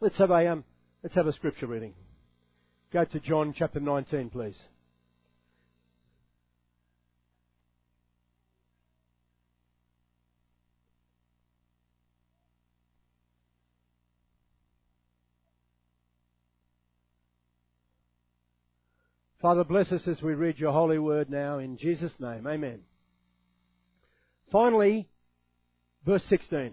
Let's have a scripture reading. Go to John chapter 19, please. Father, bless us as we read your holy word now in Jesus' name. Amen. Finally, verse 16.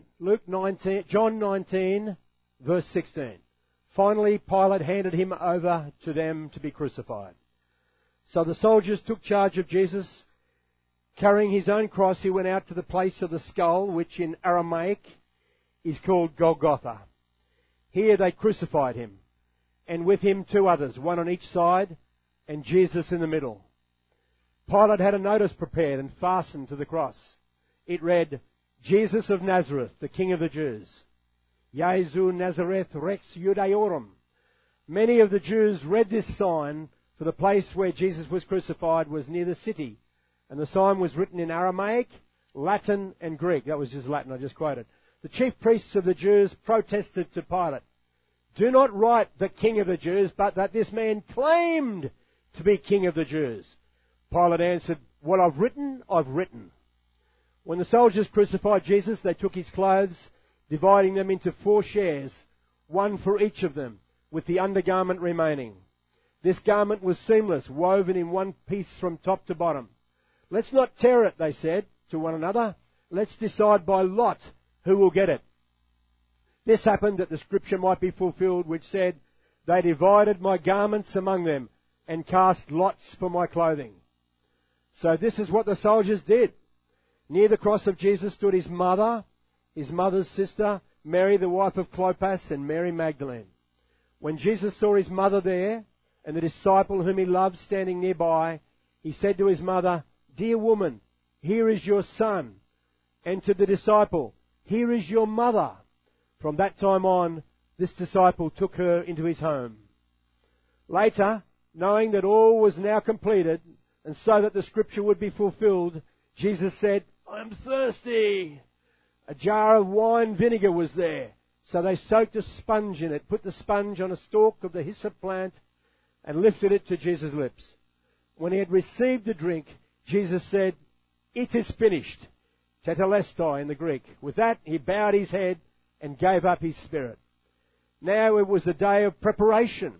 John 19, verse 16. Finally, Pilate handed him over to them to be crucified. So the soldiers took charge of Jesus. Carrying his own cross, he went out to the place of the skull, which in Aramaic is called Golgotha. Here they crucified him, and with him 2 others, one on each side, and Jesus in the middle. Pilate had a notice prepared and fastened to the cross. It read, Jesus of Nazareth, the King of the Jews. Jesu Nazareth Rex Judaeorum. Many of the Jews read this sign, for the place where Jesus was crucified was near the city. And the sign was written in Aramaic, Latin and Greek. That was just Latin, I just quoted. The chief priests of the Jews protested to Pilate, do not write the King of the Jews, but that this man claimed to be King of the Jews. Pilate answered, what I've written, I've written. When the soldiers crucified Jesus, they took his clothes, dividing them into 4 shares, one for each of them, with the undergarment remaining. This garment was seamless, woven in one piece from top to bottom. Let's not tear it, they said to one another. Let's decide by lot who will get it. This happened that the scripture might be fulfilled, which said, they divided my garments among them and cast lots for my clothing. So this is what the soldiers did. Near the cross of Jesus stood his mother, his mother's sister, Mary the wife of Clopas, and Mary Magdalene. When Jesus saw his mother there, and the disciple whom he loved standing nearby, he said to his mother, dear woman, here is your son. And to the disciple, here is your mother. From that time on, this disciple took her into his home. Later, knowing that all was now completed, and so that the scripture would be fulfilled, Jesus said, I'm thirsty. A jar of wine vinegar was there. So they soaked a sponge in it, put the sponge on a stalk of the hyssop plant, and lifted it to Jesus' lips. When he had received the drink, Jesus said, it is finished. Tetelestai in the Greek. With that, he bowed his head and gave up his spirit. Now it was the day of preparation.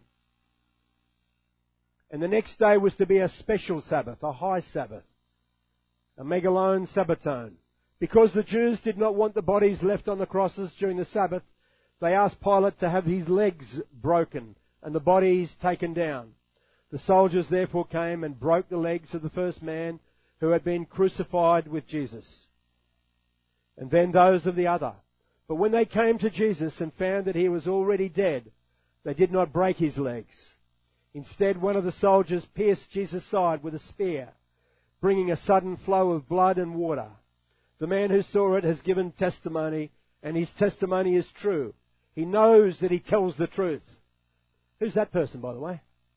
And the next day was to be a special Sabbath, a high Sabbath, a megalon Sabbaton. Because the Jews did not want the bodies left on the crosses during the Sabbath, they asked Pilate to have his legs broken and the bodies taken down. The soldiers therefore came and broke the legs of the first man who had been crucified with Jesus, and then those of the other. But when they came to Jesus and found that he was already dead, they did not break his legs. Instead, one of the soldiers pierced Jesus' side with a spear, bringing a sudden flow of blood and water. The man who saw it has given testimony, and his testimony is true. He knows that he tells the truth. Who's that person, by the way?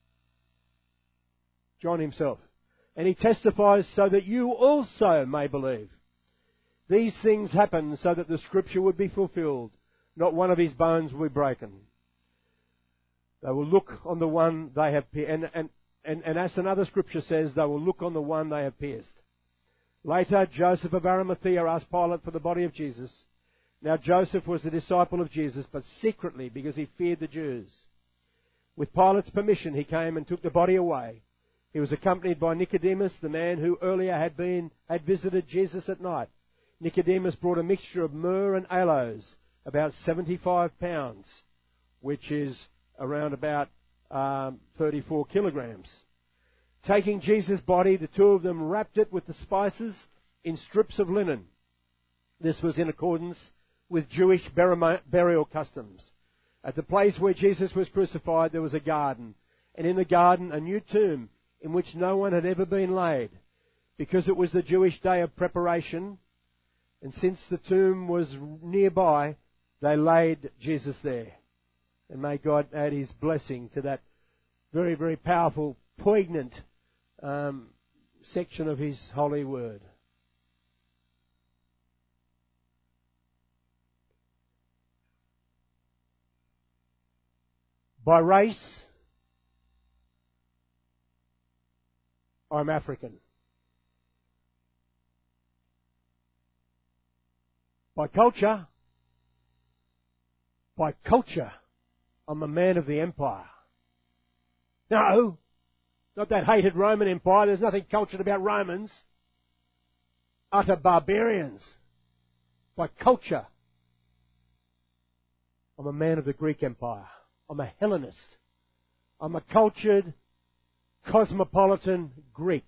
John himself. And he testifies so that you also may believe. These things happened so that the scripture would be fulfilled. Not one of his bones will be broken. They will look on the one they have pierced. And as another scripture says, they will look on the one they have pierced. Later, Joseph of Arimathea asked Pilate for the body of Jesus. Now Joseph was the disciple of Jesus, but secretly because he feared the Jews. With Pilate's permission, he came and took the body away. He was accompanied by Nicodemus, the man who earlier had visited Jesus at night. Nicodemus brought a mixture of myrrh and aloes, about 75 pounds, which is around about 34 kilograms. Taking Jesus' body, the 2 of them wrapped it with the spices in strips of linen. This was in accordance with Jewish burial customs. At the place where Jesus was crucified, there was a garden, and in the garden a new tomb in which no one had ever been laid, because it was the Jewish day of preparation, and since the tomb was nearby, they laid Jesus there. And may God add his blessing to that very, very powerful, poignant section of his holy word. By race, I'm African. By culture, I'm a man of the empire. No, not that hated Roman Empire. There's nothing cultured about Romans. Utter barbarians. By culture, I'm a man of the Greek Empire. I'm a Hellenist. I'm a cultured, cosmopolitan Greek.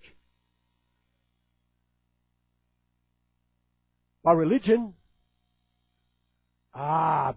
By religion, I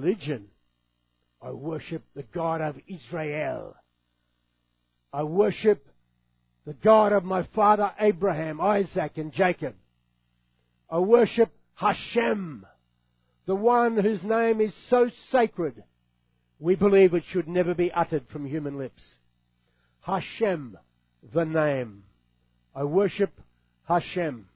worship the God of Israel. I worship the God of my father Abraham, Isaac, and Jacob. I worship Hashem, the one whose name is so sacred, we believe it should never be uttered from human lips. Hashem, the name. I worship Hashem.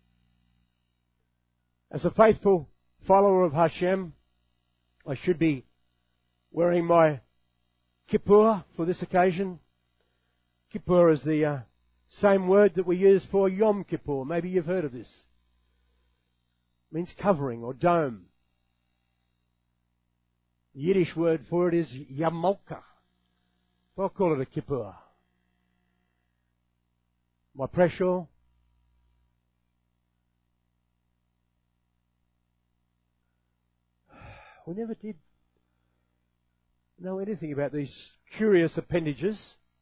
As a faithful follower of Hashem, I should be wearing my kippur for this occasion. Kippur is the same word that we use for Yom Kippur. Maybe you've heard of this. It means covering or dome. The Yiddish word for it is Yamolka. I'll call it a kippur. My pressure. We never did know anything about these curious appendages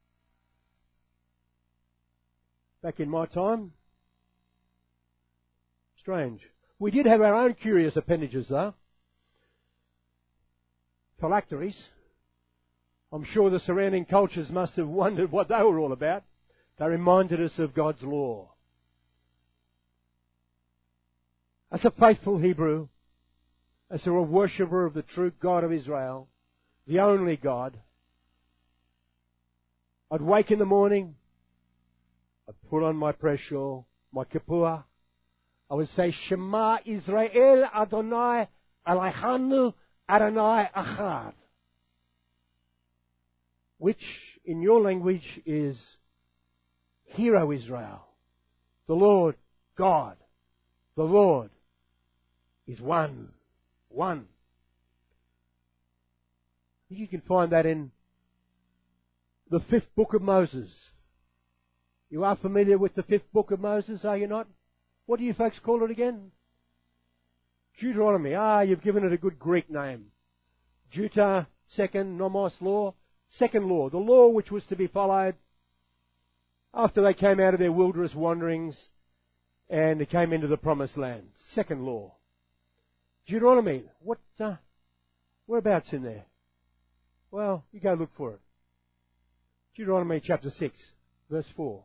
back in my time. Strange. We did have our own curious appendages though. Phylacteries. I'm sure the surrounding cultures must have wondered what they were all about. They reminded us of God's law. As a faithful Hebrew, as a worshipper of the true God of Israel, the only God, I'd wake in the morning, I'd put on my prayer shawl, my kippur, I would say, Shema Israel Adonai Eloheinu Adonai Echad, which in your language is, Hear, O Israel, the Lord God, the Lord is one. One. You can find that in the 5th book of Moses. You are familiar with the 5th book of Moses, are you not? What do you folks call it again? Deuteronomy. You've given it a good Greek name. Juta, second, nomos, law. Second law, the law which was to be followed after they came out of their wilderness wanderings and they came into the promised land. Second law. Deuteronomy, whereabouts in there? Well, you go look for it. Deuteronomy chapter 6, verse 4.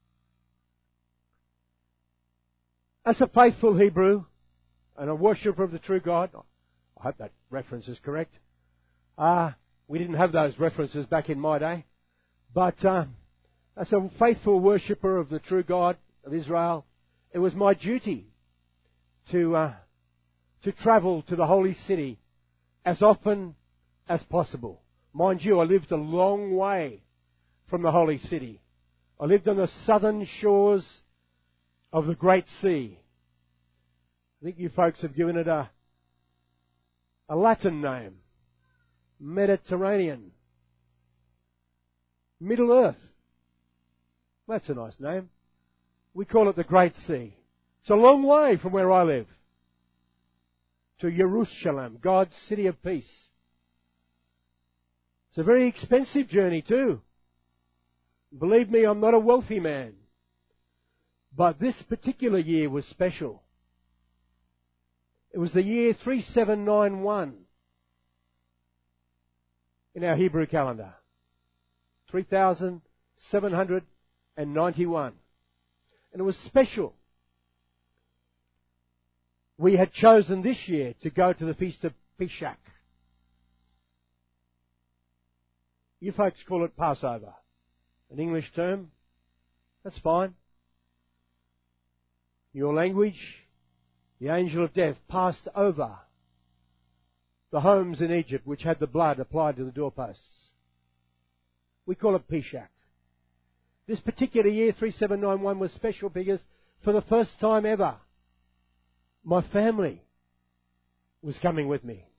As a faithful Hebrew and a worshipper of the true God, I hope that reference is correct. We didn't have those references back in my day. But as a faithful worshipper of the true God of Israel, it was my duty to travel to the holy city as often as possible. Mind you, I lived a long way from the holy city. I lived on the southern shores of the Great Sea. I think you folks have given it a Latin name. Mediterranean. Middle Earth. That's a nice name. We call it the Great Sea. It's a long way from where I live to Jerusalem, God's city of peace. It's a very expensive journey too. Believe me, I'm not a wealthy man. But this particular year was special. It was the year 3791 in our Hebrew calendar. 3791. And it was special. We had chosen this year to go to the Feast of Pesach. You folks call it Passover. An English term. That's fine. Your language, the angel of death passed over the homes in Egypt which had the blood applied to the doorposts. We call it Pesach. This particular year, 3791, was special because for the first time ever, my family was coming with me.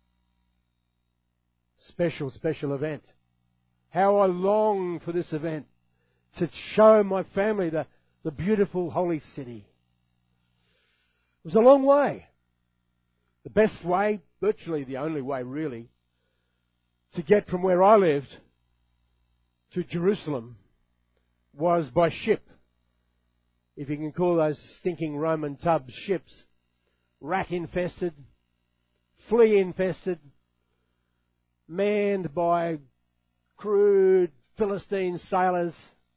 Special event. How I long for this event to show my family the beautiful holy city. It was a long way. The best way, virtually the only way really, to get from where I lived to Jerusalem was by ship. If you can call those stinking Roman tubs ships. Rat-infested, flea-infested, manned by crude Philistine sailors.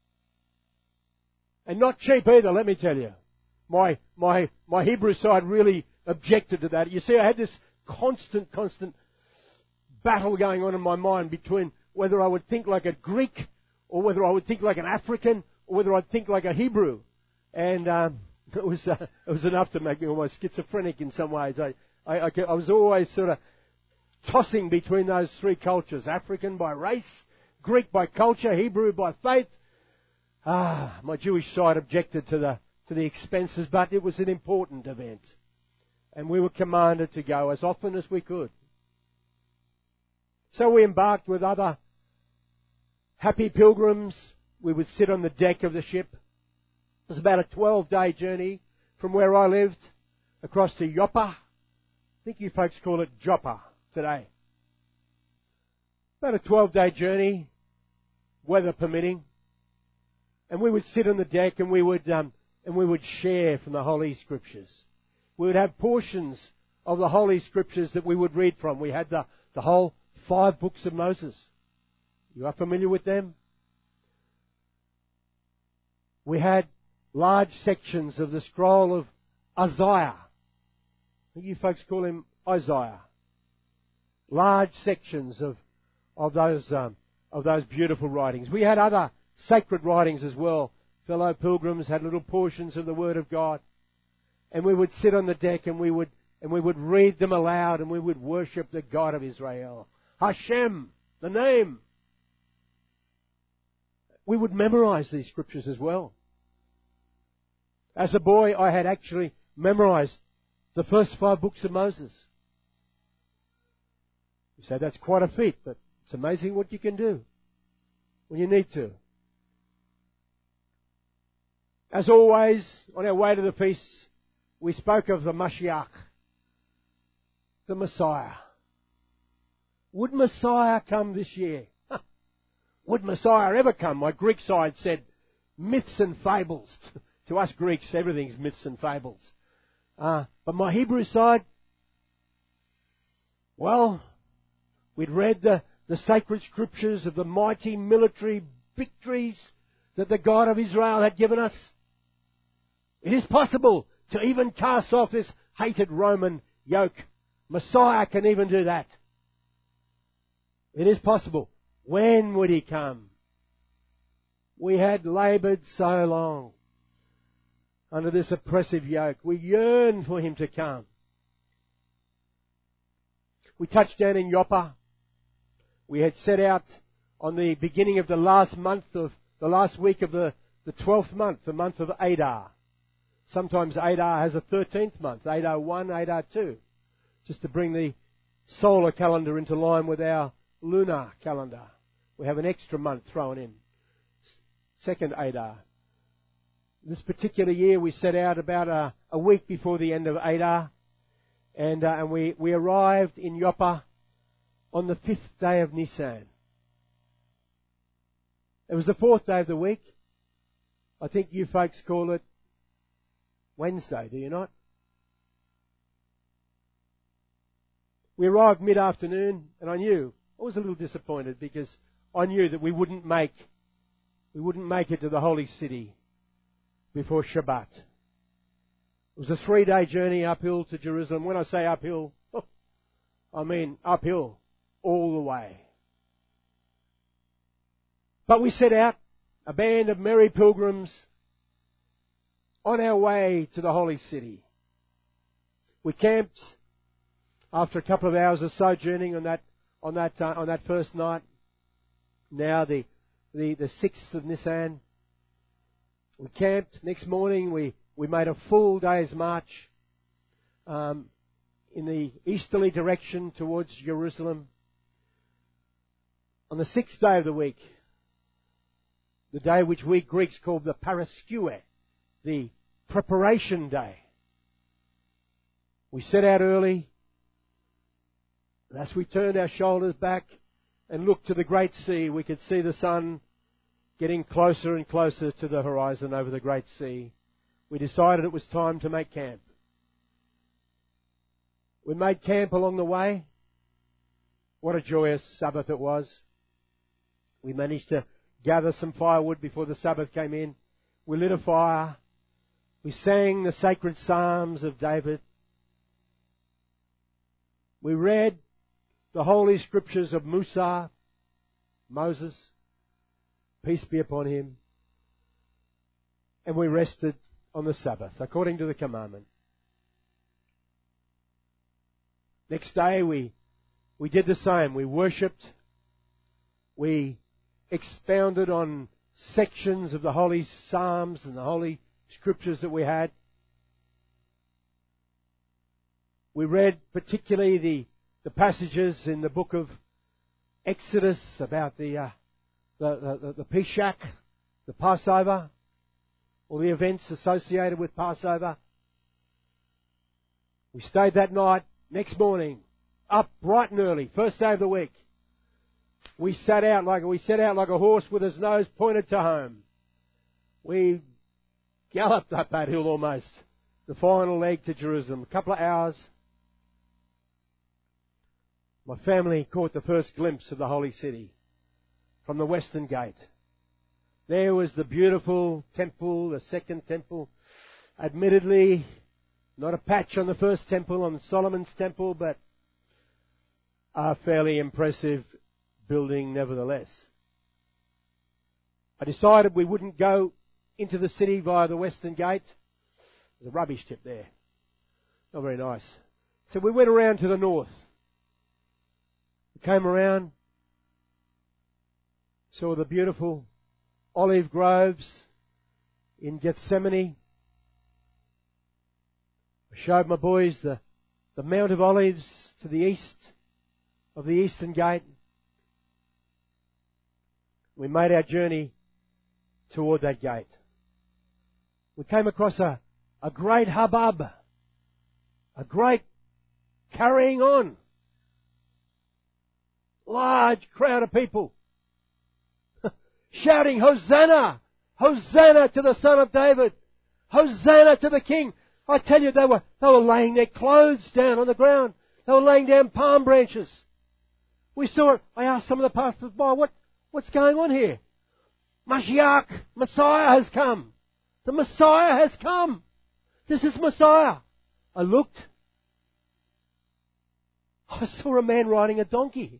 And not cheap either, let me tell you. My Hebrew side really objected to that. You see, I had this constant battle going on in my mind between whether I would think like a Greek or whether I would think like an African or whether I'd think like a Hebrew. And it was enough to make me almost schizophrenic in some ways. I was always sort of tossing between those three cultures. African by race, Greek by culture, Hebrew by faith. My Jewish side objected to the expenses, but it was an important event. And we were commanded to go as often as we could. So we embarked with other happy pilgrims. We would sit on the deck of the ship. It was about a 12-day journey from where I lived across to Joppa. I think you folks call it Joppa today. About a 12-day journey, weather permitting. And we would sit on the deck and we would share from the Holy Scriptures. We would have portions of the Holy Scriptures that we would read from. We had the whole 5 books of Moses. You are familiar with them? We had large sections of the scroll of Isaiah. You folks call him Isaiah. Large sections of those beautiful writings. We had other sacred writings as well. Fellow pilgrims had little portions of the Word of God. And we would sit on the deck and we would read them aloud and we would worship the God of Israel. Hashem, the name. We would memorize these scriptures as well. As a boy, I had actually memorized the first 5 books of Moses. You say that's quite a feat, but it's amazing what you can do when you need to. As always, on our way to the feasts, we spoke of the Mashiach, the Messiah. Would Messiah come this year? Would Messiah ever come? My Greek side said myths and fables. To us Greeks, everything's myths and fables. But my Hebrew side, well, we'd read the sacred scriptures of the mighty military victories that the God of Israel had given us. It is possible to even cast off this hated Roman yoke. Messiah can even do that. It is possible. When would he come? We had laboured so long under this oppressive yoke. We yearn for him to come. We touched down in Joppa. We had set out on the beginning of the last week of the 12th month, the month of Adar. Sometimes Adar has a 13th month, Adar 1, Adar 2, just to bring the solar calendar into line with our lunar calendar. We have an extra month thrown in, second Adar. This particular year we set out about a week before the end of Adar, and we arrived in Joppa on the 5th day of Nisan. It was the 4th day of the week. I think you folks call it Wednesday, do you not? We arrived mid-afternoon, and I was a little disappointed because I knew that we wouldn't make it to the holy city before Shabbat. It was a 3-day journey uphill to Jerusalem. When I say uphill, I mean uphill all the way. But we set out, a band of merry pilgrims, on our way to the holy city. We camped after a couple of hours of sojourning on that first night. Now the the 6th of Nisan. We camped. Next morning we made a full day's march in the easterly direction towards Jerusalem. On the 6th day of the week, the day which we Greeks call the Paraskeue, the preparation day, we set out early, and as we turned our shoulders back and looked to the great sea, we could see the sun getting closer and closer to the horizon over the great sea. We decided it was time to make camp. We made camp along the way. What a joyous Sabbath it was. We managed to gather some firewood before the Sabbath came in. We lit a fire. We sang the sacred psalms of David. We read the holy scriptures of Musa, Moses, peace be upon him. And we rested on the Sabbath, according to the commandment. Next day we did the same. We worshipped. We expounded on sections of the holy psalms and the holy scriptures that we had. We read particularly the passages in the book of Exodus about the Pesach, the Passover, all the events associated with Passover. We stayed that night. Next morning, up bright and early, first day of the week, we set out like a horse with his nose pointed to home. We galloped up that hill almost, the final leg to Jerusalem. A couple of hours. My family caught the first glimpse of the holy city from the western gate. There was the beautiful temple, the second temple. Admittedly, not a patch on the first temple, on Solomon's temple, but a fairly impressive building nevertheless. I decided we wouldn't go into the city via the western gate. There's a rubbish tip there. Not very nice. So we went around to the north. We came around, saw the beautiful olive groves in Gethsemane. I showed my boys the Mount of Olives to the east of the eastern gate. We made our journey toward that gate. We came across a great hubbub, a great carrying on. Large crowd of people shouting, Hosanna! Hosanna to the Son of David! Hosanna to the King! I tell you, they were laying their clothes down on the ground. They were laying down palm branches. We saw it. I asked some of the passers-by, what's going on here? Mashiach, Messiah has come. The Messiah has come. This is Messiah. I looked. I saw a man riding a donkey.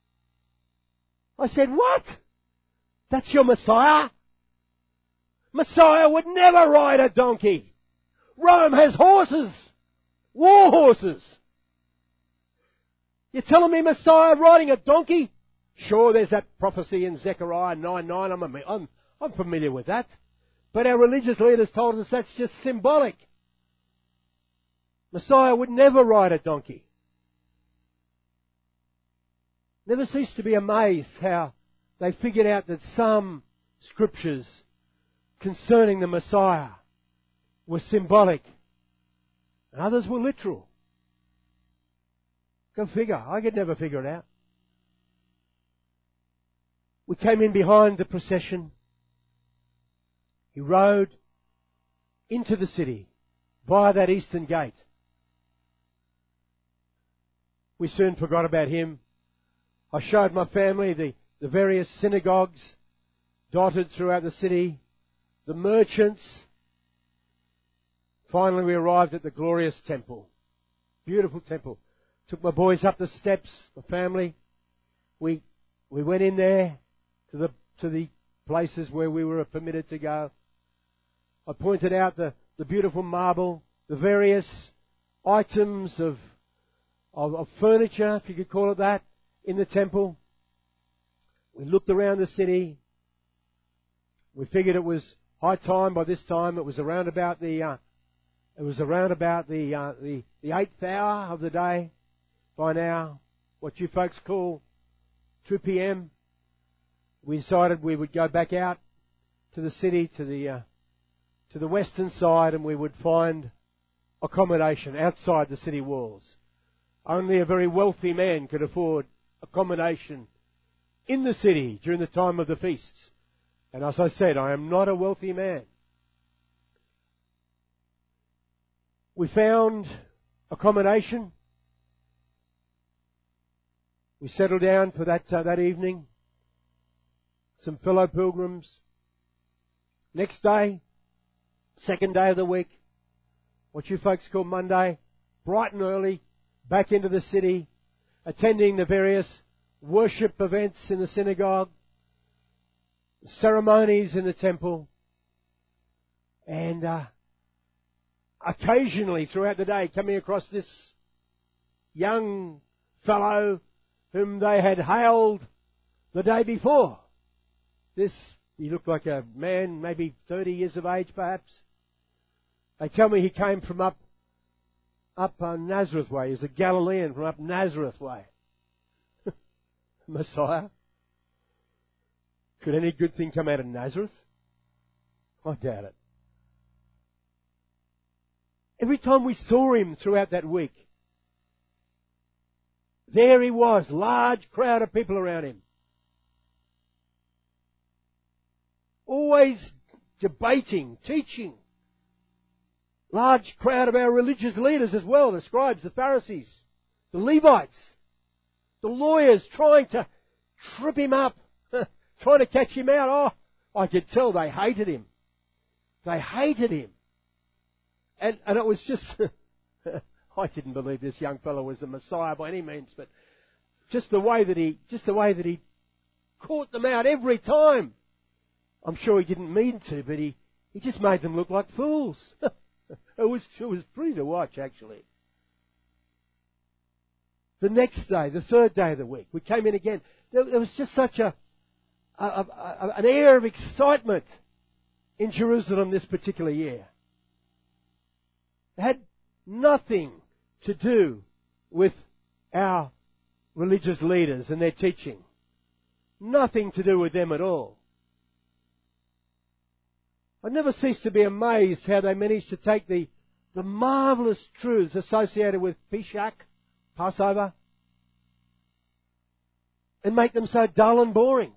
I said, what? That's your Messiah? Messiah would never ride a donkey. Rome has horses. War horses. You're telling me Messiah riding a donkey? Sure, there's that prophecy in Zechariah 9:9. I'm familiar with that. But our religious leaders told us that's just symbolic. Messiah would never ride a donkey. Never cease to be amazed how they figured out that some scriptures concerning the Messiah were symbolic and others were literal. Go figure. I could never figure it out. We came in behind the procession. He rode into the city via that eastern gate. We soon forgot about him. I showed my family the various synagogues dotted throughout the city, the merchants. Finally, we arrived at the glorious temple. Beautiful temple. Took my boys up the steps, my family. We went in there to the places where we were permitted to go. I pointed out the beautiful marble, the various items of furniture, if you could call it that, in the temple. We looked around the city. We figured it was high time by this time. It was around about the 8th hour of the day by now, what you folks call 2 p.m. We decided we would go back out to the city, to the western side, and we would find accommodation outside the city walls. Only a very wealthy man could afford accommodation in the city during the time of the feasts. And as I said, I am not a wealthy man. We found accommodation. We settled down for that evening. Some fellow pilgrims. Next day, second day of the week, what you folks call Monday, bright and early, back into the city, attending the various worship events in the synagogue, ceremonies in the temple, and occasionally throughout the day coming across this young fellow whom they had hailed the day before. He looked like a man, maybe 30 years of age perhaps. They tell me he came from up Nazareth way. He was a Galilean from up Nazareth way. Messiah. Could any good thing come out of Nazareth? I doubt it. Every time we saw him throughout that week, there he was, large crowd of people around him. Always debating, teaching. Large crowd of our religious leaders as well, the scribes, the Pharisees, the Levites, the lawyers trying to trip him up, trying to catch him out. Oh, I could tell they hated him. They hated him. And it was just, I didn't believe this young fellow was the Messiah by any means, but just the way that he caught them out every time. I'm sure he didn't mean to, but he just made them look like fools. It was pretty to watch, actually. The next day, the third day of the week, we came in again. There was just such an air of excitement in Jerusalem this particular year. It had nothing to do with our religious leaders and their teaching. Nothing to do with them at all. I never cease to be amazed how they managed to take the marvellous truths associated with Pesach, Passover, and make them so dull and boring.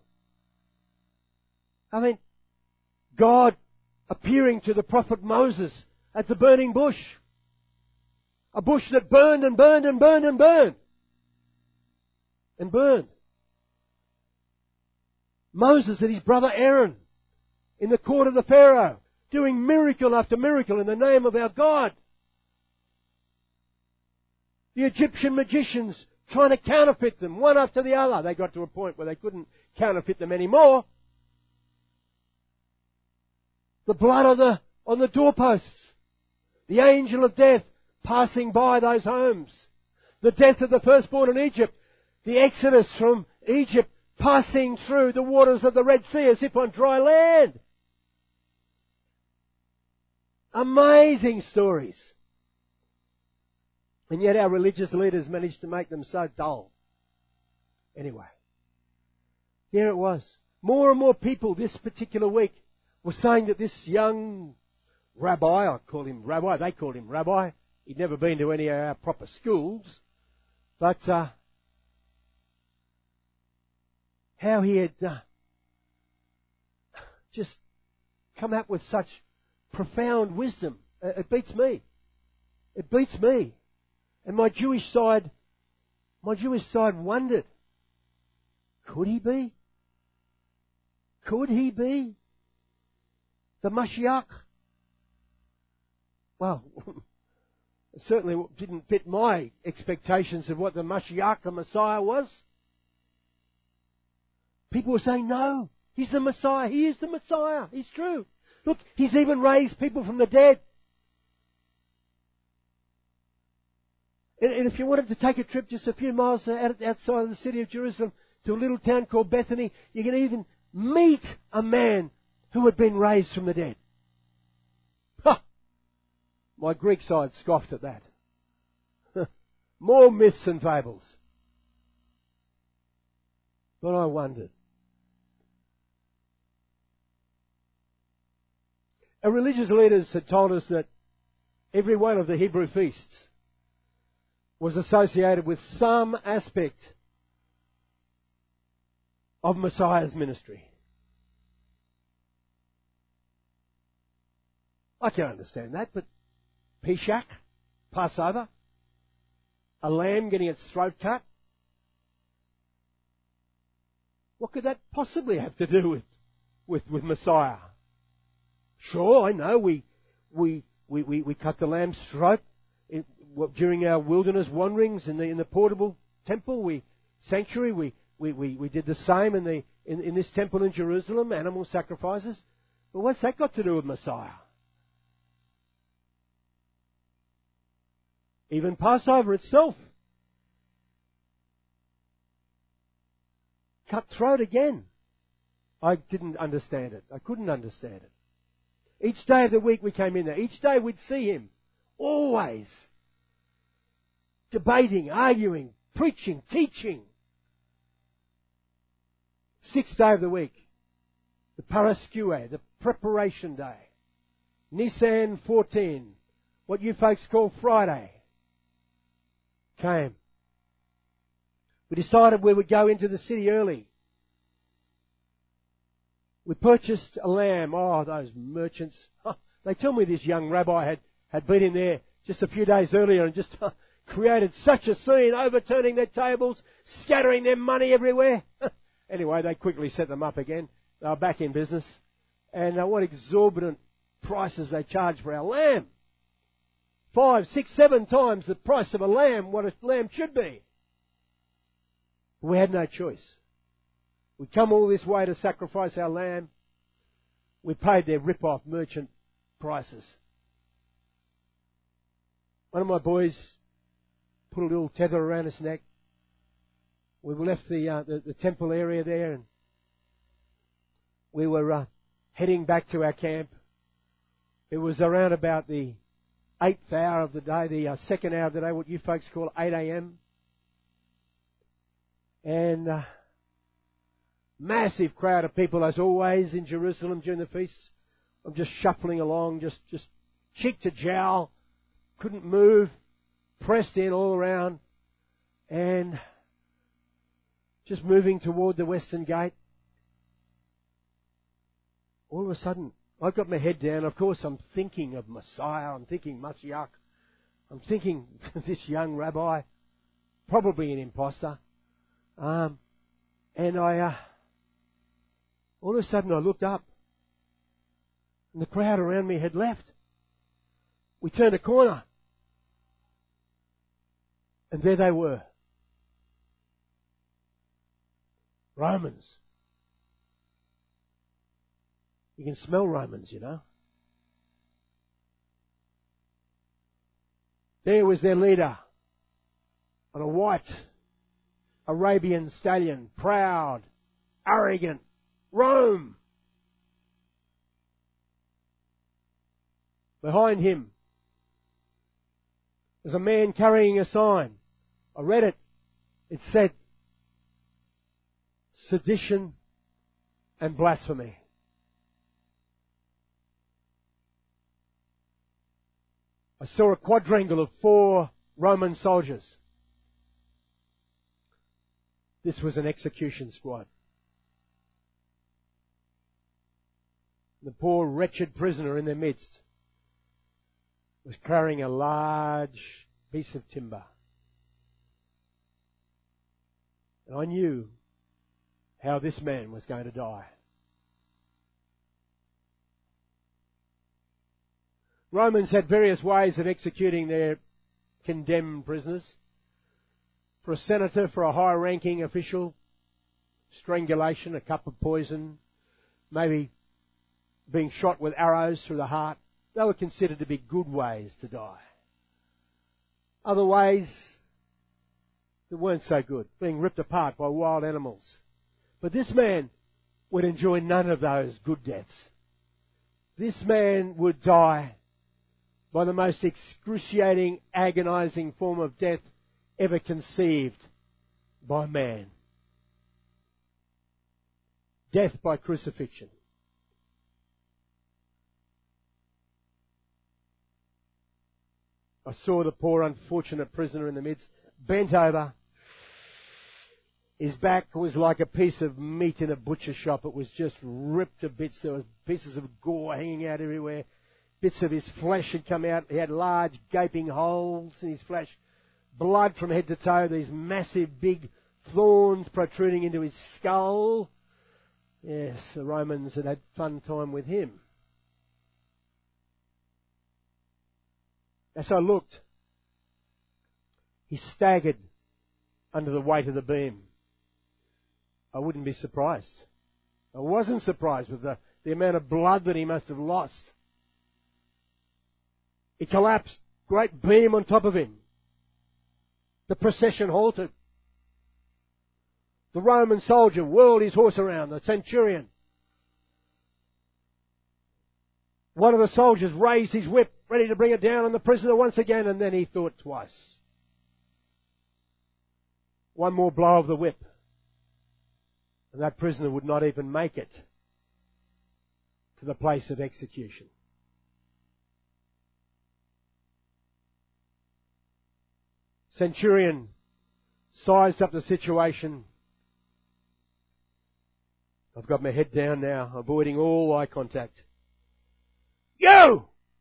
I mean, God appearing to the prophet Moses at the burning bush. A bush that burned and burned and burned and burned. And burned. Moses and his brother Aaron in the court of the Pharaoh, doing miracle after miracle in the name of our God. The Egyptian magicians trying to counterfeit them, one after the other. They got to a point where they couldn't counterfeit them anymore. The blood on the doorposts. The angel of death passing by those homes. The death of the firstborn in Egypt. The exodus from Egypt passing through the waters of the Red Sea as if on dry land. Amazing stories. And yet our religious leaders managed to make them so dull. Anyway, there it was. More and more people this particular week were saying that this young rabbi, I call him rabbi, they called him rabbi. He'd never been to any of our proper schools. But how he had just come up with such profound wisdom. It beats me. It beats me. And my Jewish side wondered, could he be? Could he be the Mashiach? Well, it certainly didn't fit my expectations of what the Mashiach, the Messiah, was. People were saying, no, he's the Messiah. He is the Messiah. It's true. Look, he's even raised people from the dead. And if you wanted to take a trip just a few miles outside of the city of Jerusalem to a little town called Bethany, you can even meet a man who had been raised from the dead. Ha! My Greek side scoffed at that. More myths and fables. But I wondered. Our religious leaders had told us that every one of the Hebrew feasts was associated with some aspect of Messiah's ministry. I can understand that, but Pesach, Passover, a lamb getting its throat cut, what could that possibly have to do with Messiah? Sure, I know we cut the lamb's throat during our wilderness wanderings in the portable temple, sanctuary. We did the same in this temple in Jerusalem, animal sacrifices. But what's that got to do with Messiah? Even Passover itself. Cut throat again. I didn't understand it. I couldn't understand it. Each day of the week we came in there. Each day we'd see him. Always. Debating, arguing, preaching, teaching. Sixth day of the week. The Paraskue, the preparation day. Nisan 14. What you folks call Friday. Came. We decided we would go into the city early. We purchased a lamb. Oh, those merchants. They tell me this young rabbi had been in there just a few days earlier and just created such a scene, overturning their tables, scattering their money everywhere. Anyway, they quickly set them up again. They were back in business. And what exorbitant prices they charged for our lamb. 5, 6, 7 times the price of a lamb, what a lamb should be. We had no choice. We come all this way to sacrifice our lamb. We paid their rip-off merchant prices. One of my boys put a little tether around his neck. We left the temple area there and we were heading back to our camp. It was around about the 8th hour of the day, the second hour of the day, what you folks call 8 a.m. And massive crowd of people, as always, in Jerusalem during the feasts. I'm just shuffling along, just cheek to jowl, couldn't move, pressed in all around, and just moving toward the western gate. All of a sudden, I've got my head down. Of course, I'm thinking of Messiah. I'm thinking Mashiach. I'm thinking this young rabbi, probably an imposter. And all of a sudden I looked up and the crowd around me had left. We turned a corner and there they were. Romans. You can smell Romans, you know. There was their leader on a white Arabian stallion, proud, arrogant, Rome. Behind him was a man carrying a sign. I read it. It said, sedition and blasphemy. I saw a quadrangle of 4 Roman soldiers. This was an execution squad. The poor wretched prisoner in their midst was carrying a large piece of timber. And I knew how this man was going to die. Romans had various ways of executing their condemned prisoners. For a senator, for a high-ranking official, strangulation, a cup of poison, maybe being shot with arrows through the heart. They were considered to be good ways to die. Other ways that weren't so good, being ripped apart by wild animals. But this man would enjoy none of those good deaths. This man would die by the most excruciating, agonizing form of death ever conceived by man. Death by crucifixion. I saw the poor unfortunate prisoner in the midst, bent over. His back was like a piece of meat in a butcher shop. It was just ripped to bits. There was pieces of gore hanging out everywhere. Bits of his flesh had come out. He had large gaping holes in his flesh. Blood from head to toe. These massive big thorns protruding into his skull. Yes, the Romans had had fun time with him. As I looked, he staggered under the weight of the beam. I wouldn't be surprised. I wasn't surprised with the amount of blood that he must have lost. He collapsed, great beam on top of him. The procession halted. The Roman soldier whirled his horse around, the centurion. One of the soldiers raised his whip, ready to bring it down on the prisoner once again, and then he thought twice. One more blow of the whip, and that prisoner would not even make it to the place of execution. Centurion sized up the situation. I've got my head down now, avoiding all eye contact. You!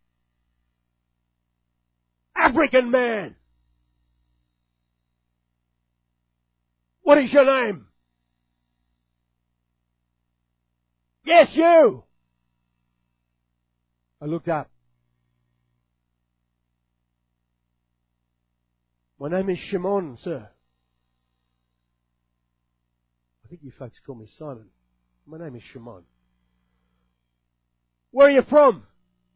African man! What is your name? Yes, you! I looked up. My name is Shimon, sir. I think you folks call me Simon. My name is Shimon. Where are you from?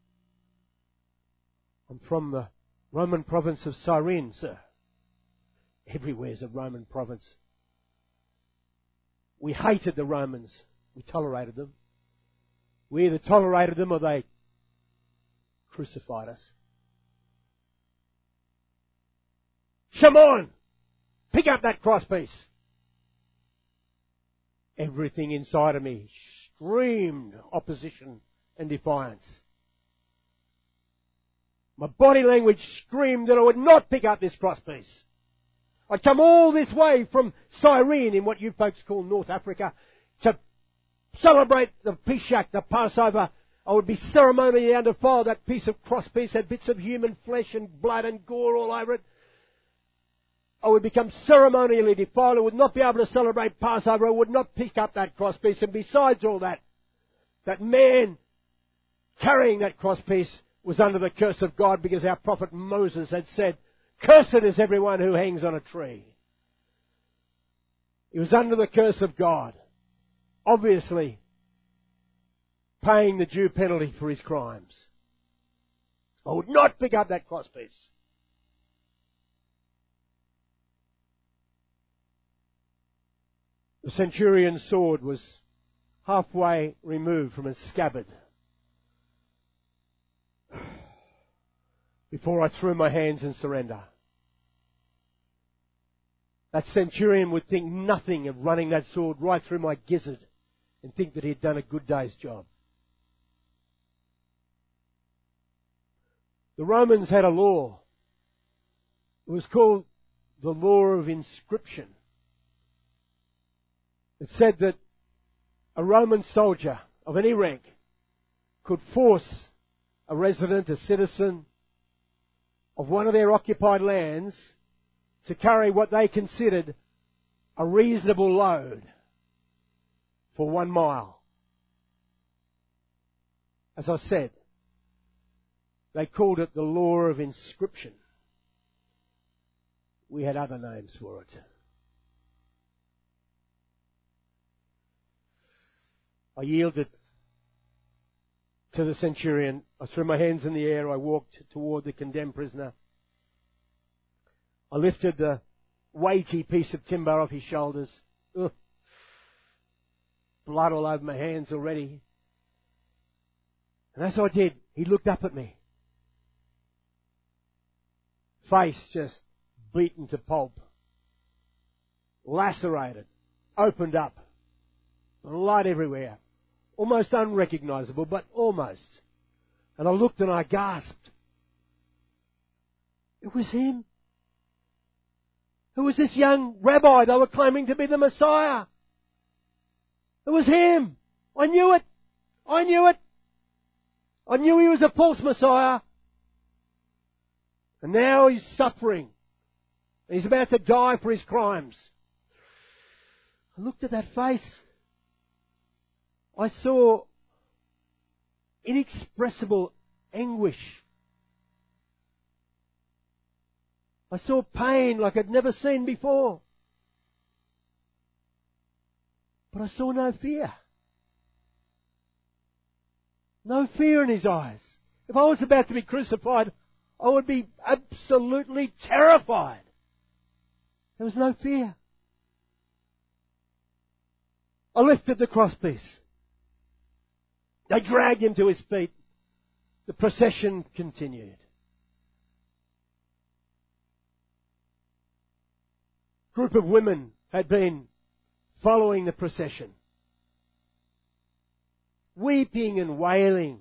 I'm from the Roman province of Cyrene, sir. Everywhere's a Roman province. We hated the Romans. We tolerated them. We either tolerated them or they crucified us. Shimon! Pick up that crosspiece! Everything inside of me screamed opposition and defiance. My body language screamed that I would not pick up this crosspiece. I'd come all this way from Cyrene, in what you folks call North Africa, to celebrate the Pesach, the Passover. I would be ceremonially undefiled. That piece of crosspiece had bits of human flesh and blood and gore all over it. I would become ceremonially defiled. I would not be able to celebrate Passover. I would not pick up that crosspiece. And besides all that, that man carrying that crosspiece was under the curse of God, because our prophet Moses had said, "Cursed is everyone who hangs on a tree." He was under the curse of God, obviously paying the due penalty for his crimes. I would not pick up that crosspiece. The centurion's sword was halfway removed from its scabbard before I threw my hands in surrender. That centurion would think nothing of running that sword right through my gizzard and think that he'd done a good day's job. The Romans had a law. It was called the law of inscription. It said that a Roman soldier of any rank could force a resident, a citizen of one of their occupied lands to carry what they considered a reasonable load for 1 mile. As I said, they called it the law of inscription. We had other names for it. I yielded to the centurion. I threw my hands in the air. I walked toward the condemned prisoner. I lifted the weighty piece of timber off his shoulders. Ugh. Blood all over my hands already. And as I did, he looked up at me. Face just beaten to pulp. Lacerated. Opened up. Blood everywhere. Almost unrecognisable, but almost. And I looked and I gasped. It was him. It was this young rabbi they were claiming to be the Messiah. It was him. I knew it. I knew it. I knew he was a false Messiah. And now he's suffering. He's about to die for his crimes. I looked at that face. I saw inexpressible anguish. I saw pain like I'd never seen before. But I saw no fear. No fear in his eyes. If I was about to be crucified, I would be absolutely terrified. There was no fear. I lifted the crosspiece. They dragged him to his feet. The procession continued. A group of women had been following the procession, weeping and wailing.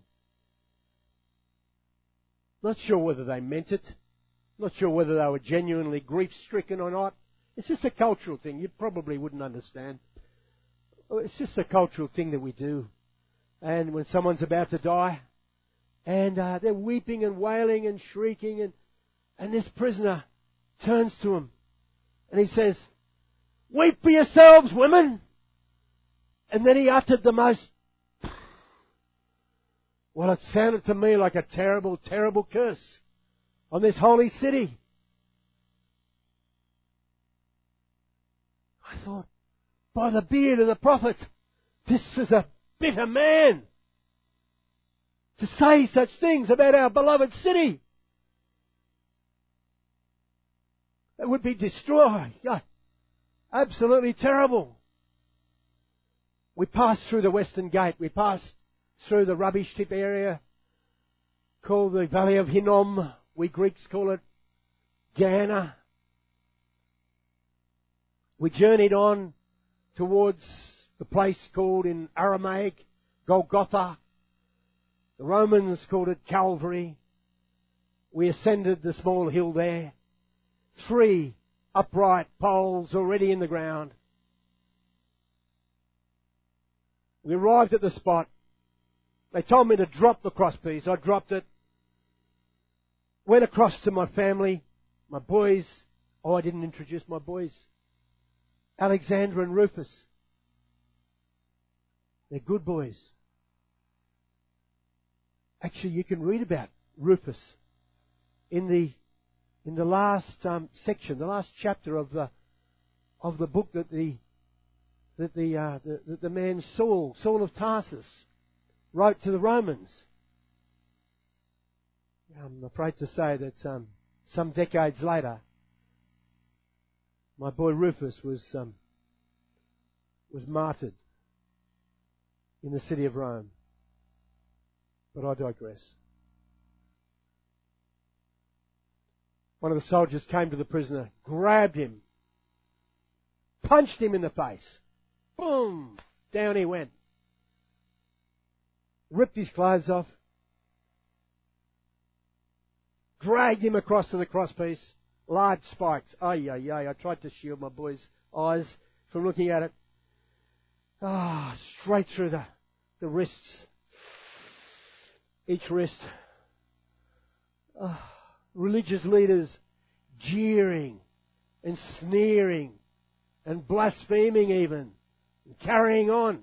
Not sure whether they meant it. Not sure whether they were genuinely grief-stricken or not. It's just a cultural thing. You probably wouldn't understand. It's just a cultural thing that we do. And when someone's about to die, and they're weeping and wailing and shrieking, and this prisoner turns to him, and he says, "Weep for yourselves, women!" And then he uttered the most, well, it sounded to me like a terrible, terrible curse on this holy city. I thought, by the beard of the prophet, this is a bitter man to say such things about our beloved city. It would be destroyed. Yeah, absolutely terrible. We passed through the Western Gate. We passed through the rubbish tip area called the Valley of Hinnom. We Greeks call it Gehenna. We journeyed on towards the place called in Aramaic Golgotha. The Romans called it Calvary. We ascended the small hill there. 3 upright poles already in the ground. We arrived at the spot. They told me to drop the crosspiece. I dropped it. Went across to my family, my boys. Oh, I didn't introduce my boys. Alexandra and Rufus. They're good boys. Actually, you can read about Rufus in the last section, the last chapter of the book that the man Saul of Tarsus, wrote to the Romans. I'm afraid to say that some decades later, my boy Rufus was martyred in the city of Rome. But I digress. One of the soldiers came to the prisoner, grabbed him, punched him in the face. Boom! Down he went. Ripped his clothes off. Dragged him across to the crosspiece. Large spikes. Ay. I tried to shield my boy's eyes from looking at it. Straight through the wrists. Each wrist. Religious leaders jeering and sneering and blaspheming even, and carrying on.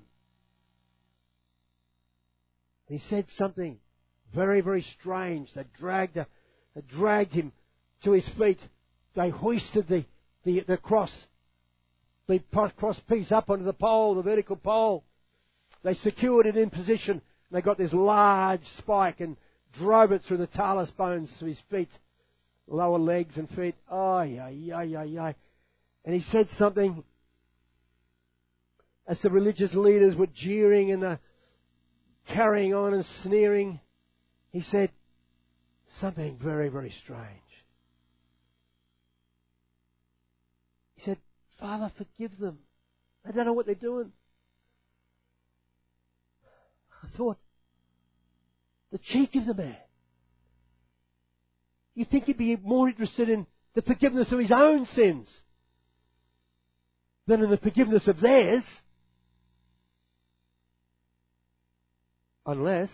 He said something very, very strange. They dragged him to his feet. They hoisted the cross piece up onto the pole, the vertical pole. They secured it in position. They got this large spike and drove it through the talus bones of his feet, lower legs and feet. And he said something as the religious leaders were jeering and carrying on and sneering. he said something very, very strange. He said, Father, forgive them. They don't know what they're doing. I thought, the cheek of the man. You'd think he'd be more interested in the forgiveness of his own sins than in the forgiveness of theirs. Unless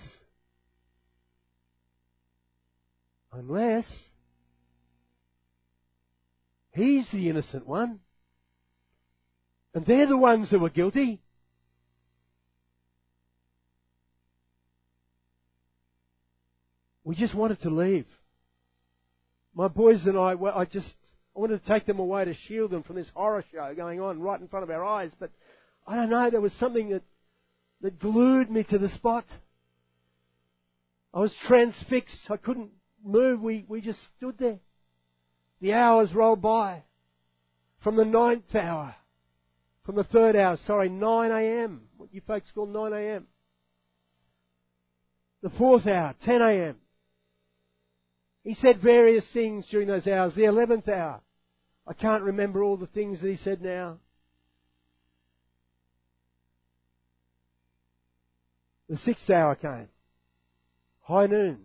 he's the innocent one and they're the ones who are guilty. We just wanted to leave. My boys and I wanted to take them away to shield them from this horror show going on right in front of our eyes, but I don't know, there was something that glued me to the spot. I was transfixed. I couldn't move. We just stood there. The hours rolled by. From the 9th hour. From the 3rd hour, 9 a.m. What you folks call 9 a.m. The 4th hour, 10 a.m. He said various things during those hours. The 11th hour. I can't remember all the things that he said now. The 6th hour came. High noon.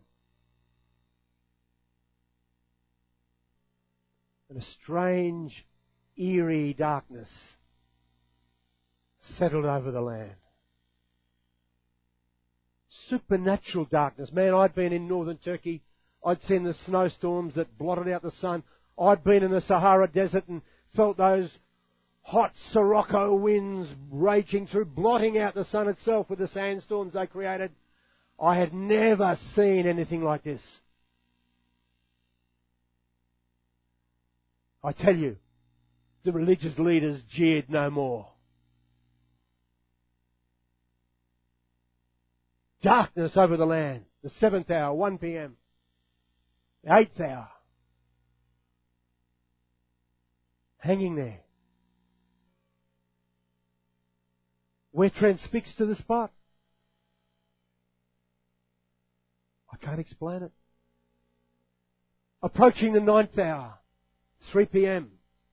And a strange, eerie darkness settled over the land. Supernatural darkness. Man, I'd been in northern Turkey. I'd seen the snowstorms that blotted out the sun. I'd been in the Sahara Desert and felt those hot Sirocco winds raging through, blotting out the sun itself with the sandstorms they created. I had never seen anything like this. I tell you, the religious leaders jeered no more. Darkness over the land. The 7th hour, 1 p.m. The 8th hour. Hanging there. We're transfixed to the spot. I can't explain it. Approaching the 9th hour, 3 p.m.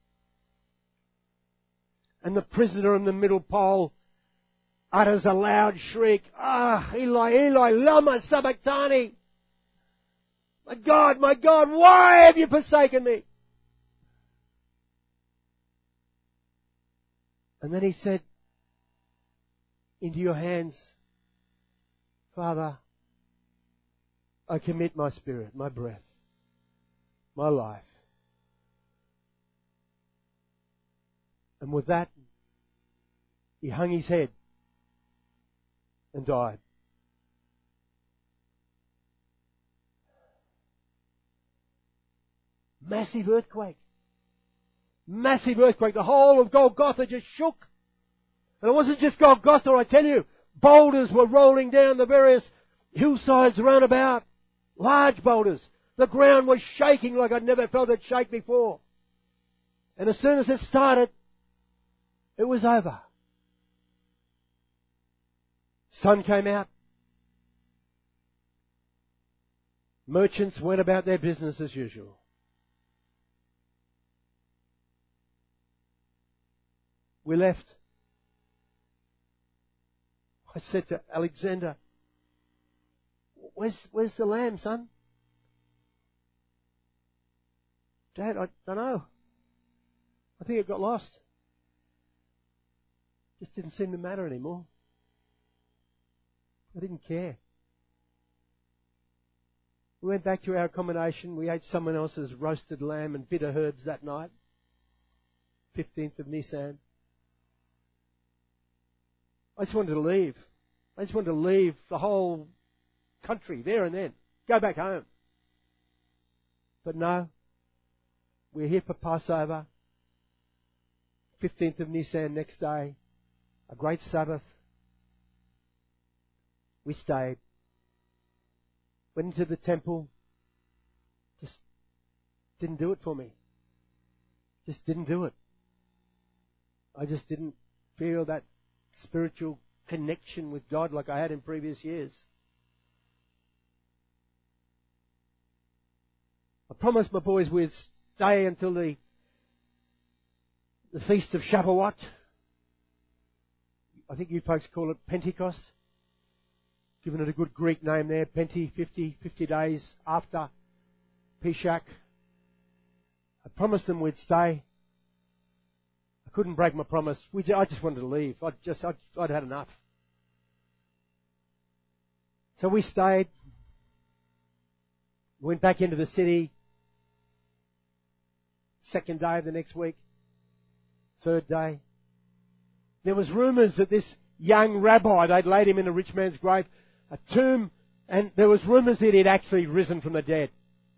And the prisoner in the middle pole utters a loud shriek, "Ah, Eli, Eli, lama sabachthani! My God, why have you forsaken me?" And then he said, "Into your hands, Father, I commit my spirit, my breath, my life." And with that, he hung his head and died. Massive earthquake. Massive earthquake. The whole of Golgotha just shook. And it wasn't just Golgotha, I tell you. Boulders were rolling down the various hillsides round about. Large boulders. The ground was shaking like I'd never felt it shake before. And as soon as it started, it was over. Sun came out. Merchants went about their business as usual. We left. I said to Alexander, where's the lamb, son? Dad, I don't know. I think it got lost. Just didn't seem to matter anymore. I didn't care. We went back to our accommodation. We ate someone else's roasted lamb and bitter herbs that night. 15th of Nisan. I just wanted to leave. I just wanted to leave the whole country there and then. Go back home. But no. We're here for Passover. 15th of Nisan next day. A great Sabbath. We stayed. Went into the temple. Just didn't do it for me. Just didn't do it. I just didn't feel that spiritual connection with God like I had in previous years. I promised my boys we'd stay until the Feast of Shavuot. I think you folks call it Pentecost. Given it a good Greek name there, 50 days after Pesach. I promised them we'd stay. I couldn't break my promise. I just wanted to leave. I'd had enough. So we stayed. Went back into the city. Second day of the next week. Third day. There was rumours that this young rabbi, they'd laid him in a rich man's grave, a tomb, and there was rumours that he'd actually risen from the dead.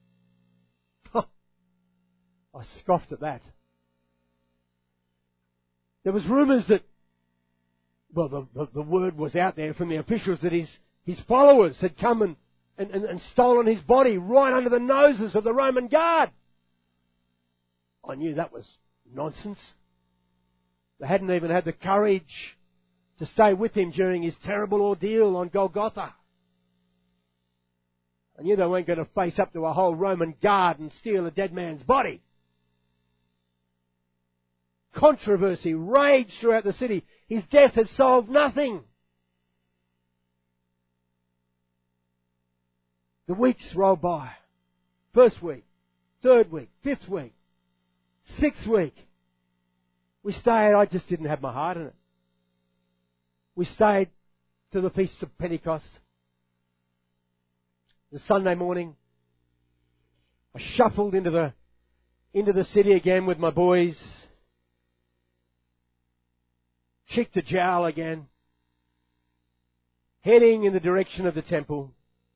I scoffed at that. There was rumours that, well, the word was out there from the officials that his followers had come and stolen his body right under the noses of the Roman guard. I knew that was nonsense. They hadn't even had the courage to stay with him during his terrible ordeal on Golgotha. I knew they weren't going to face up to a whole Roman guard and steal a dead man's body. Controversy raged throughout the city. His death had solved nothing. The weeks rolled by. First week, third week, fifth week, sixth week. We stayed. I just didn't have my heart in it. We stayed to the Feast of Pentecost. The Sunday morning, I shuffled into the city again with my boys. Cheek to jowl again. Heading in the direction of the temple.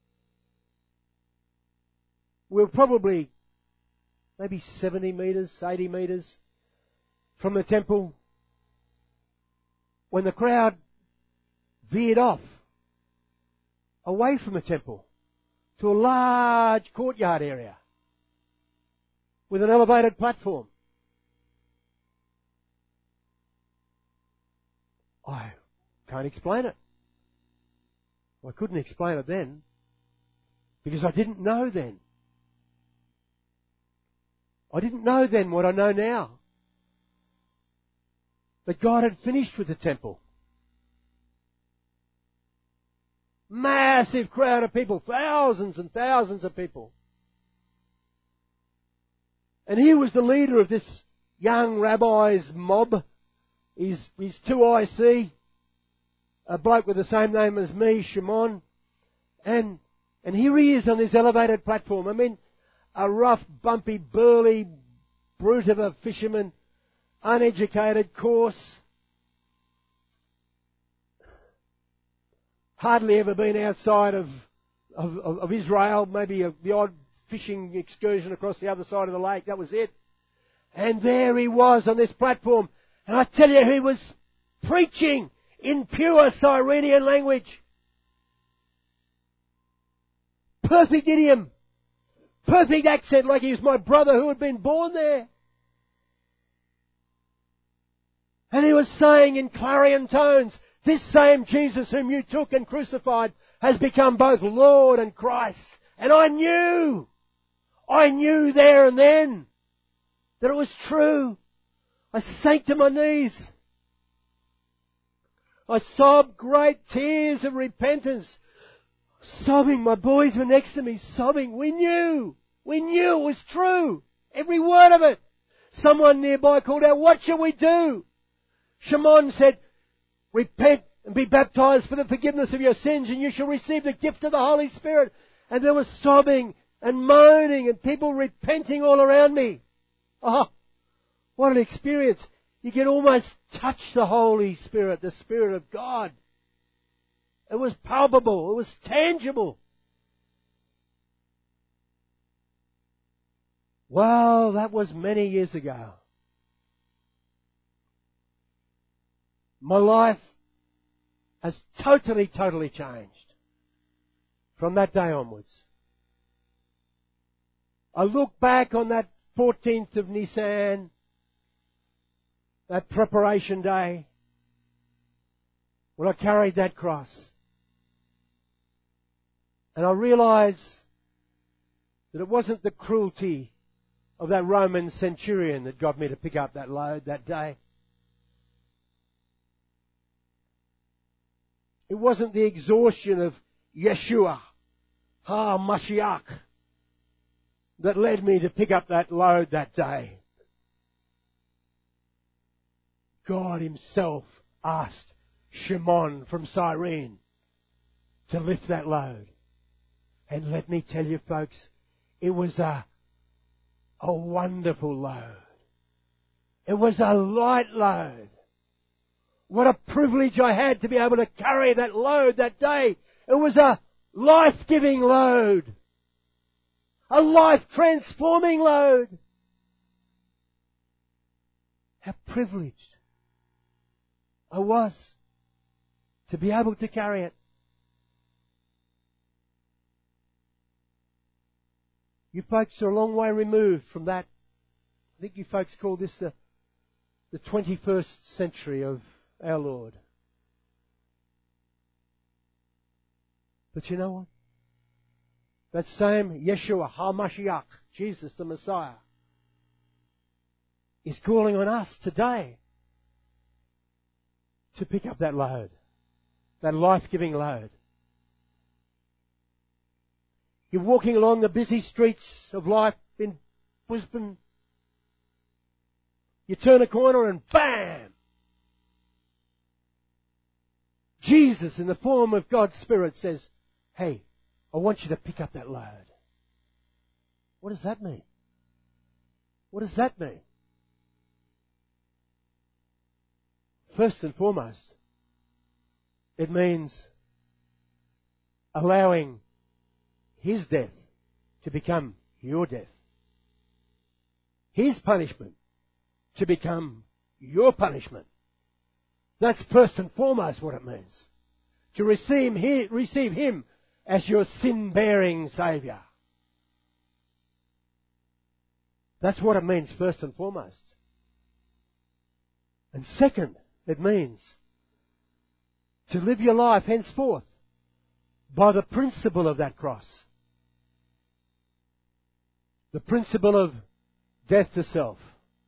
We were probably maybe 70 metres, 80 metres from the temple when the crowd veered off away from the temple to a large courtyard area with an elevated platform. I can't explain it. I couldn't explain it then because I didn't know then. I didn't know then what I know now. That God had finished with the temple. Massive crowd of people, thousands and thousands of people. And he was the leader of this young rabbi's mob. He's 2IC, a bloke with the same name as me, Shimon. And here he is on this elevated platform. I mean, a rough, bumpy, burly brute of a fisherman, uneducated, coarse, hardly ever been outside of Israel, maybe the odd fishing excursion across the other side of the lake, that was it. And there he was on this platform, and I tell you, he was preaching in pure Cyrenian language. Perfect idiom. Perfect accent, like he was my brother who had been born there. And he was saying in clarion tones, this same Jesus whom you took and crucified has become both Lord and Christ. And I knew there and then that it was true. I sank to my knees. I sobbed great tears of repentance. Sobbing, my boys were next to me, sobbing. We knew it was true. Every word of it. Someone nearby called out, what shall we do? Shimon said, repent and be baptized for the forgiveness of your sins and you shall receive the gift of the Holy Spirit. And there was sobbing and moaning and people repenting all around me. Oh, what an experience. You can almost touch the Holy Spirit, the Spirit of God. It was palpable. It was tangible. Well, that was many years ago. My life has totally changed from that day onwards. I look back on that 14th of Nisan, that preparation day, when I carried that cross. And I realise that it wasn't the cruelty of that Roman centurion that got me to pick up that load that day. It wasn't the exhaustion of Yeshua, Mashiach, that led me to pick up that load that day. God Himself asked Shimon from Cyrene to lift that load. And let me tell you, folks, it was a wonderful load. It was a light load. What a privilege I had to be able to carry that load that day. It was a life-giving load. A life-transforming load. How privileged I was to be able to carry it. You folks are a long way removed from that. I think you folks call this the 21st century of our Lord. But you know what? That same Yeshua HaMashiach, Jesus the Messiah, is calling on us today to pick up that load, that life-giving load. You're walking along the busy streets of life in Brisbane. You turn a corner and bam! Jesus, in the form of God's Spirit, says, hey, I want you to pick up that load. What does that mean? What does that mean? First and foremost, it means allowing His death to become your death. His punishment to become your punishment. That's first and foremost what it means. To receive Him as your sin-bearing Saviour. That's what it means first and foremost. And second, it means to live your life henceforth by the principle of that cross. The principle of death to self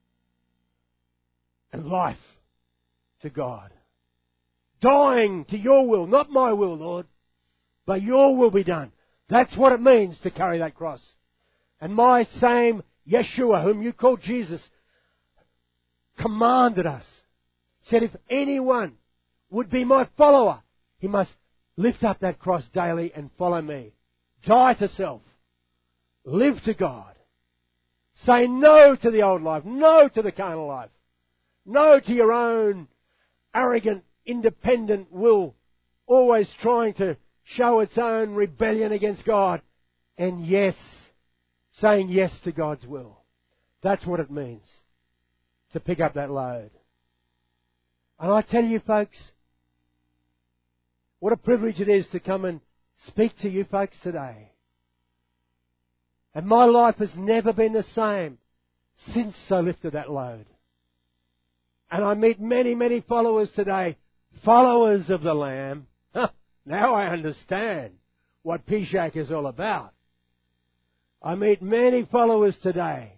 and life to God. Dying to your will, not my will, Lord, but your will be done. That's what it means to carry that cross. And my same Yeshua, whom you call Jesus, commanded us, said if anyone would be my follower, he must lift up that cross daily and follow me. Die to self. Live to God. Say no to the old life. No to the carnal life. No to your own arrogant, independent will, always trying to show its own rebellion against God. And yes, saying yes to God's will. That's what it means to pick up that load. And I tell you folks, what a privilege it is to come and speak to you folks today. And my life has never been the same since I lifted that load. And I meet many, many followers today, followers of the Lamb. Now I understand what Pishak is all about. I meet many followers today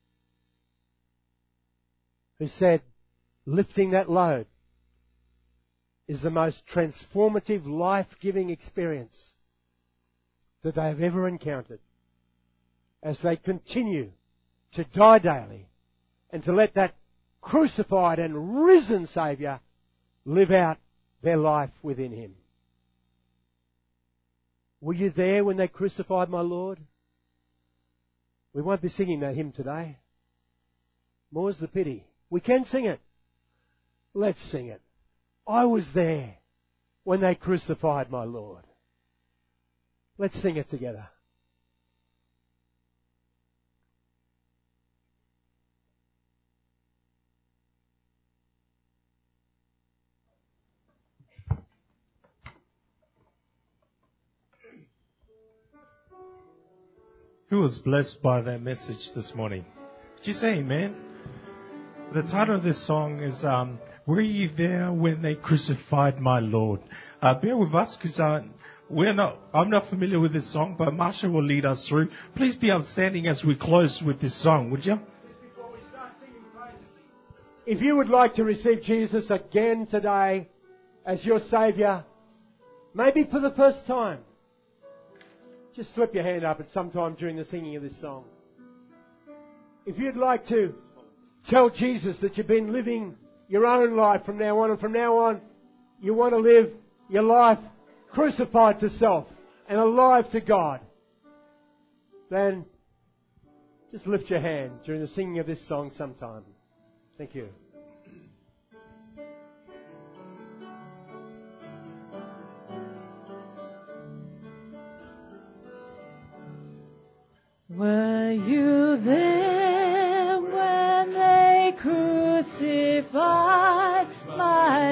who said lifting that load is the most transformative, life-giving experience that they have ever encountered as they continue to die daily and to let that crucified and risen Saviour live out their life within Him. Were you there when they crucified my Lord? We won't be singing that hymn today. More's the pity. We can sing it. Let's sing it. I was there when they crucified my Lord. Let's sing it together. Who was blessed by that message this morning? Did you say amen? The title of this song is Were ye there when they crucified my Lord? Bear with us because I'm not familiar with this song, but Marsha will lead us through. Please be upstanding as we close with this song, would you? If you would like to receive Jesus again today as your Saviour, maybe for the first time, just slip your hand up at some time during the singing of this song. If you'd like to tell Jesus that you've been living your own life from now on, and from now on you want to live your life crucified to self and alive to God, then just lift your hand during the singing of this song sometime. Thank you. Were you there when they crucified my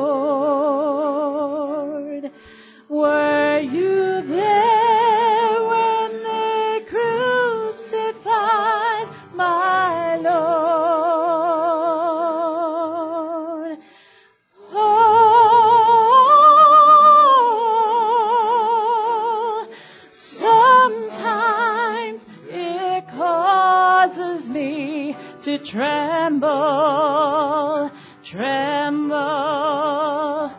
Lord? Were you there when they crucified my Lord? Oh, sometimes it causes me to tremble, tremble,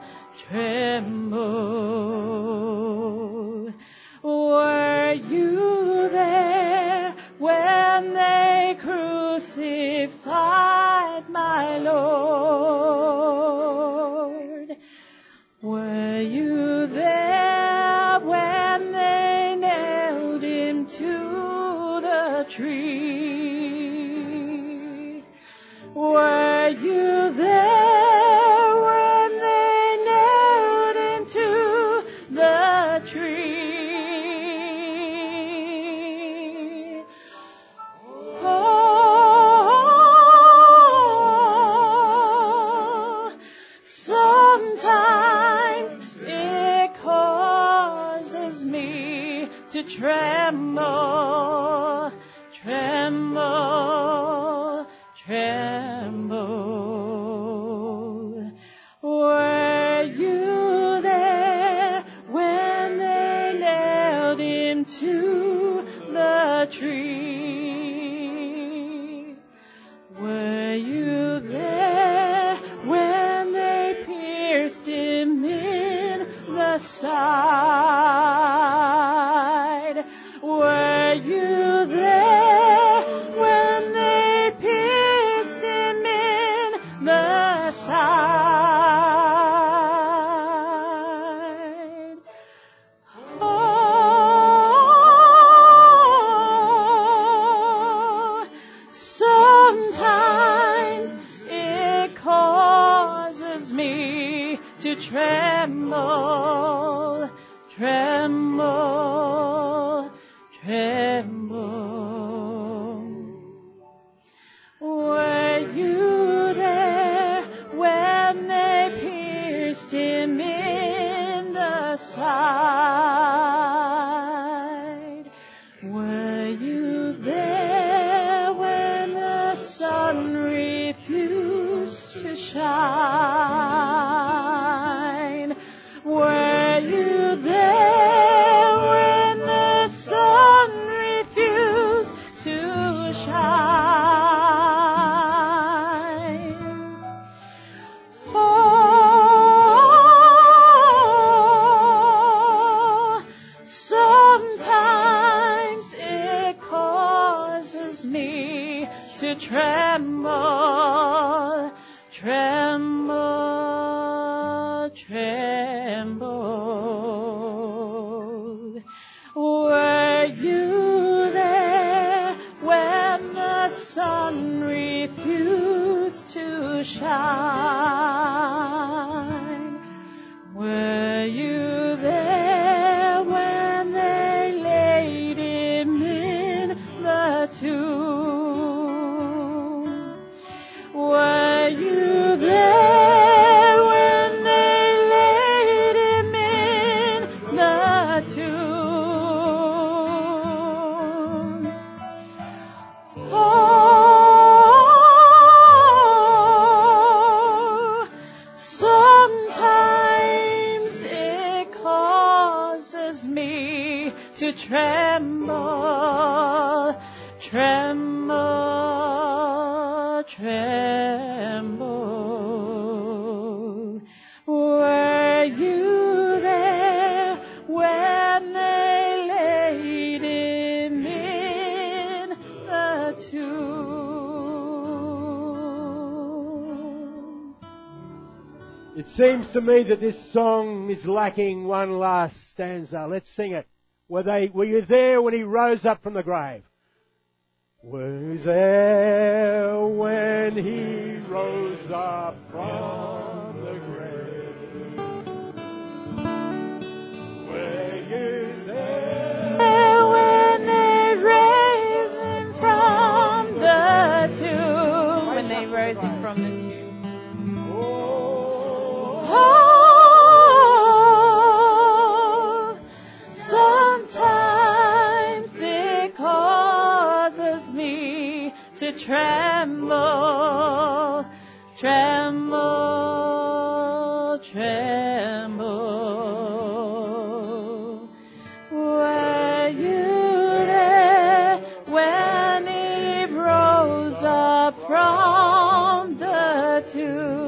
tremble. Were you there when they crucified my Lord? Were you there when they nailed him to the tree? Were you there when they nailed him to the tree? Oh, sometimes it causes me to tremble, tremble, tremble. Were you there when they nailed him to the tree? Were you there when they pierced him in the side? Were you there when they pierced him in the side? Oh, sometimes it causes me to tremble, tremble, tremble. Were you there when they pierced him in the side? Were you there when the sun refused to shine? Were you there when the sun refused to shine? Oh, sometimes it causes me to tremble, tremble, tremble. Were you there when the sun refused to shine? Were you there when they laid him in the tomb? Were you there when they laid him in the tomb? Oh, to tremble, tremble, tremble. Were you there when they laid him in the tomb? It seems to me that this song is lacking one last stanza. Let's sing it. Were you there when he rose up from the grave? Were you there when he rose up from the grave? Were you there When they raised him from the tomb. When they rose him from the tomb. Oh, sometimes it causes me to tremble, tremble, tremble. Were you there when he rose up from the tomb?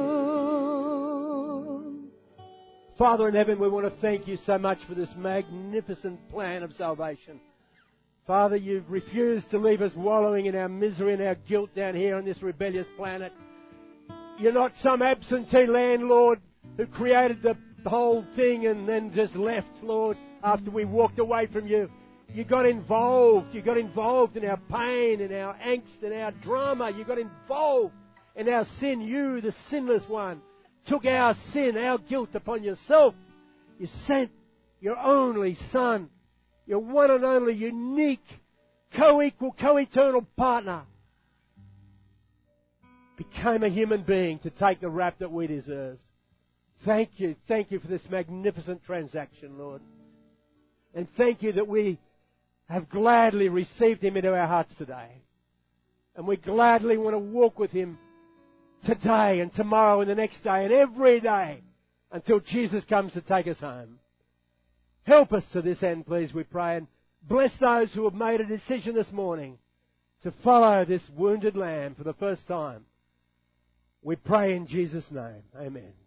Father in heaven, we want to thank you so much for this magnificent plan of salvation. Father, you've refused to leave us wallowing in our misery and our guilt down here on this rebellious planet. You're not some absentee landlord who created the whole thing and then just left, Lord, after we walked away from you. You got involved. You got involved in our pain, in our angst, in our drama. You got involved in our sin. You, the sinless one, took our sin, our guilt upon yourself. You sent your only Son, your one and only unique, co-equal, co-eternal partner, became a human being to take the rap that we deserved. Thank you for this magnificent transaction, Lord. And thank you that we have gladly received him into our hearts today. And we gladly want to walk with him today and tomorrow and the next day and every day until Jesus comes to take us home. Help us to this end, please, we pray, and bless those who have made a decision this morning to follow this wounded Lamb for the first time. We pray in Jesus' name. Amen.